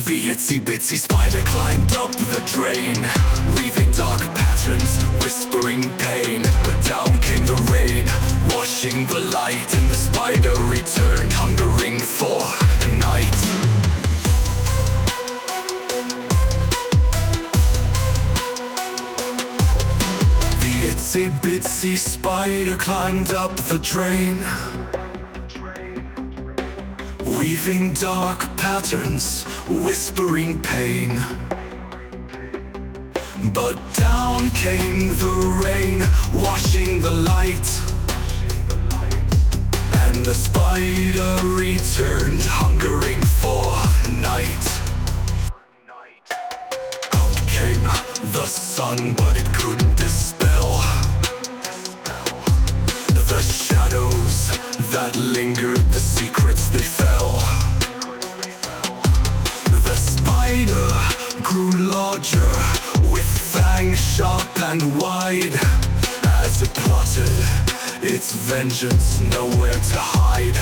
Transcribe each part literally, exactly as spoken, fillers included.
The itsy bitsy spider climbed up the drain, weaving dark patterns, whispering pain. But down came the rain, washing the light, and the spider returned, hungering for the night. The itsy bitsy spider climbed up the drain, weaving dark patterns, whispering pain. But down came the rain, washing the light, and the spider returned, hungering for night. Out came the sun, but it couldn't dispel the shadows that lingered, the secrets they fell. The spider grew larger, with fangs sharp and wide, as it plotted its vengeance, nowhere to hide.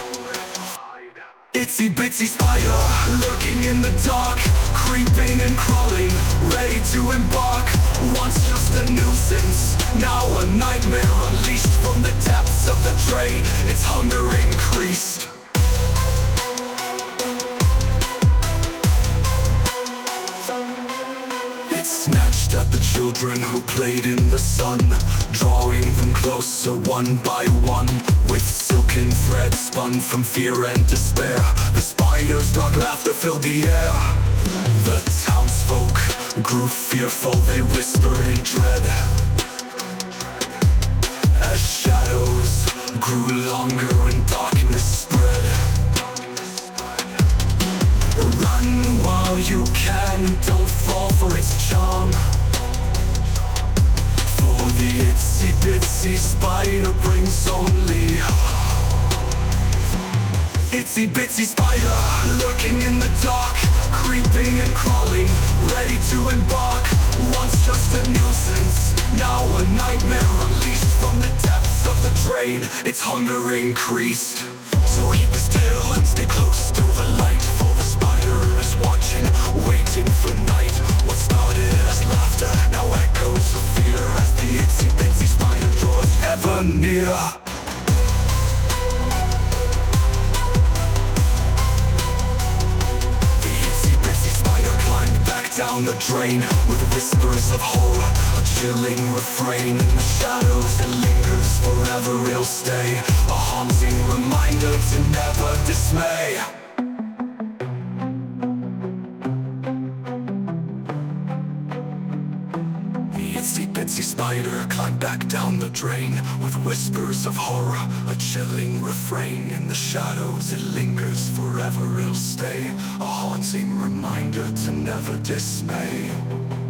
Itsy bitsy spider, lurking in the dark, creeping and crawling, ready to embark. Once just a nuisance, now a nightmare, unleashed from the depths of the drain. Its hunger increased. It snatched at the children who played in the sun, drawing them closer one by one, with silken threads spun from fear and despair. The spider's dark laughter filled the air. The townsfolk grew fearful, they whispered in dread, as shadows grew longer and darkness spread. Run while you can, don't fall for its charm, for the itsy bitsy spider brings only harm. Itsy bitsy spider, lurking in the dark, creeping and crawling, ready to embark. Once just a nuisance, now a nightmare, unleashed from the depths of the drain. Its hunger increased. So keep still and stay close to the light, for the spider is watching, waiting for night. What started as laughter now echoes of fear, as the itsy bitsy spider draws ever near. Down the drain, with whispers of horror, a chilling refrain. In the shadows that lingers, forever it'll stay, a haunting reminder to never dismay. The itsy bitsy spider climbed back down the drain, with whispers of horror, a chilling refrain. In the shadows it lingers, forever it'll stay, a haunting reminder to never dismay.